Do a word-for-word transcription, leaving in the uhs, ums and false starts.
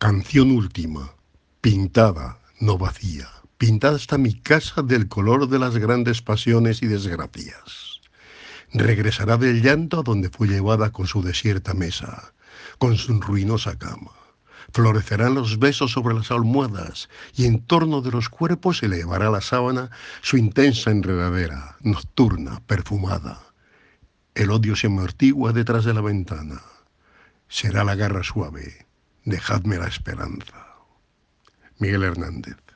Canción última, pintada, no vacía. Pintada está mi casa del color de las grandes pasiones y desgracias. Regresará del llanto a donde fue llevada con su desierta mesa, con su ruinosa cama. Florecerán los besos sobre las almohadas y en torno de los cuerpos se elevará la sábana su intensa enredadera, nocturna, perfumada. El odio se amortigua detrás de la ventana. Será la garra suave. Dejadme la esperanza. Miguel Hernández.